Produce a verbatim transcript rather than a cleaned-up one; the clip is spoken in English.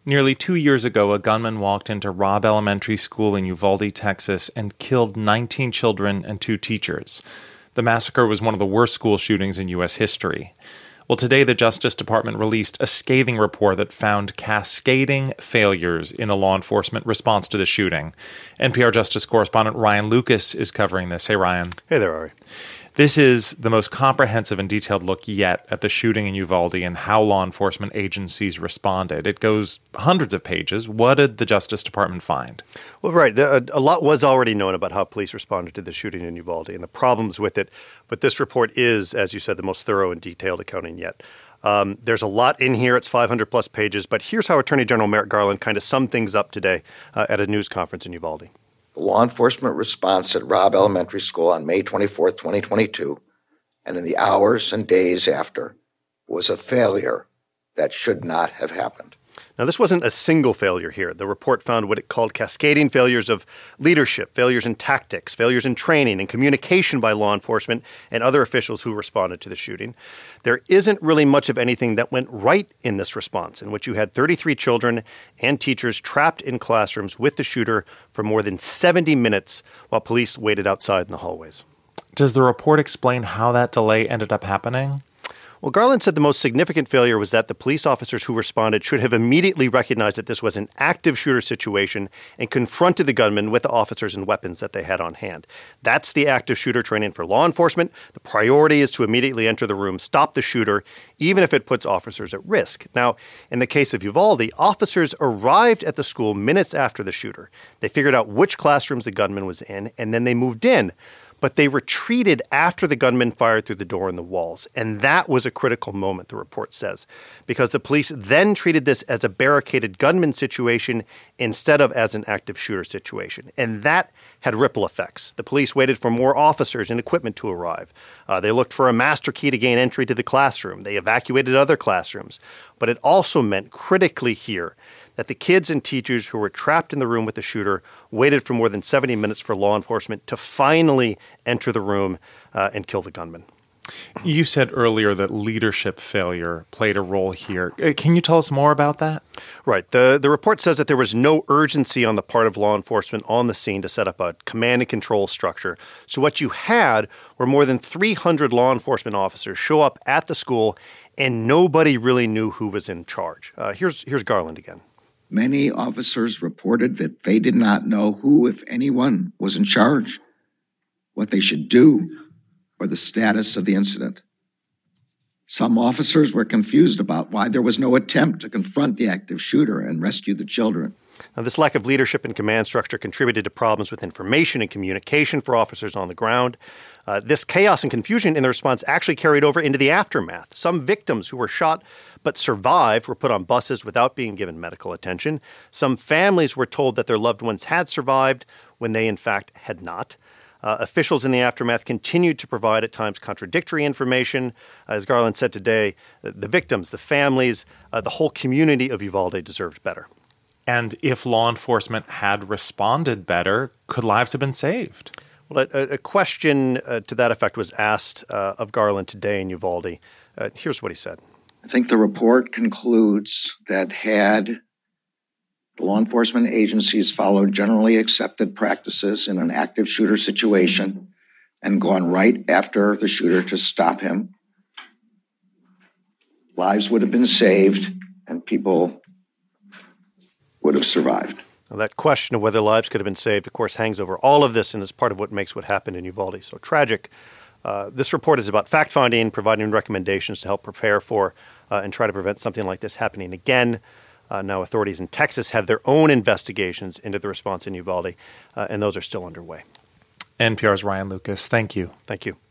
Nearly two years ago, a gunman walked into Robb Elementary School in Uvalde, Texas, and killed nineteen children and two teachers. The massacre was one of the worst school shootings in U S history. Well, today the Justice Department released a scathing report that found cascading failures in the law enforcement response to the shooting. N P R Justice correspondent Ryan Lucas is covering this. Hey, Ryan. Hey there, Ari. This is the most comprehensive and detailed look yet at the shooting in Uvalde and how law enforcement agencies responded. It goes hundreds of pages. What did the Justice Department find? Well, right. A lot was already known about how police responded to the shooting in Uvalde and the problems with it. But this report is, as you said, the most thorough and detailed accounting yet. Um, there's a lot in here. It's five hundred plus pages. But here's how Attorney General Merrick Garland kind of summed things up today uh, at a news conference in Uvalde. The law enforcement response at Robb Elementary School on May twenty-fourth, twenty twenty-two, and in the hours and days after, was a failure that should not have happened. Now, this wasn't a single failure here. The report found what it called cascading failures of leadership, failures in tactics, failures in training and communication by law enforcement and other officials who responded to the shooting. There isn't really much of anything that went right in this response, in which you had thirty-three children and teachers trapped in classrooms with the shooter for more than seventy minutes while police waited outside in the hallways. Does the report explain how that delay ended up happening? Well, Garland said the most significant failure was that the police officers who responded should have immediately recognized that this was an active shooter situation and confronted the gunman with the officers and weapons that they had on hand. That's the active shooter training for law enforcement. The priority is to immediately enter the room, stop the shooter, even if it puts officers at risk. Now, in the case of Uvalde, officers arrived at the school minutes after the shooter. They figured out which classrooms the gunman was in, and then they moved in. But they retreated after the gunman fired through the door and the walls. And that was a critical moment, the report says, because the police then treated this as a barricaded gunman situation instead of as an active shooter situation. And that had ripple effects. The police waited for more officers and equipment to arrive. Uh, they looked for a master key to gain entry to the classroom. They evacuated other classrooms. But it also meant, critically here, that the kids and teachers who were trapped in the room with the shooter waited for more than seventy minutes for law enforcement to finally enter the room uh, and kill the gunman. You said earlier that leadership failure played a role here. Can you tell us more about that? Right. The, the report says that there was no urgency on the part of law enforcement on the scene to set up a command and control structure. So what you had were more than three hundred law enforcement officers show up at the school, and nobody really knew who was in charge. Uh, here's, here's Garland again. Many officers reported that they did not know who, if anyone, was in charge, what they should do, or the status of the incident. Some officers were confused about why there was no attempt to confront the active shooter and rescue the children. Now, this lack of leadership and command structure contributed to problems with information and communication for officers on the ground. Uh, this chaos and confusion in the response actually carried over into the aftermath. Some victims who were shot but survived were put on buses without being given medical attention. Some families were told that their loved ones had survived when they, in fact, had not. Uh, officials in the aftermath continued to provide at times contradictory information. As Garland said today, the victims, the families, uh, the whole community of Uvalde deserved better. And if law enforcement had responded better, could lives have been saved? Well, a, a question uh, to that effect was asked uh, of Garland today in Uvalde. Uh, here's what he said. I think the report concludes that had the law enforcement agencies followed generally accepted practices in an active shooter situation and gone right after the shooter to stop him, lives would have been saved and people would have survived. Now, that question of whether lives could have been saved, of course, hangs over all of this and is part of what makes what happened in Uvalde so tragic. Uh, this report is about fact-finding, providing recommendations to help prepare for uh, and try to prevent something like this happening again. Uh, now, authorities in Texas have their own investigations into the response in Uvalde, uh, and those are still underway. N P R's Ryan Lucas, thank you. Thank you.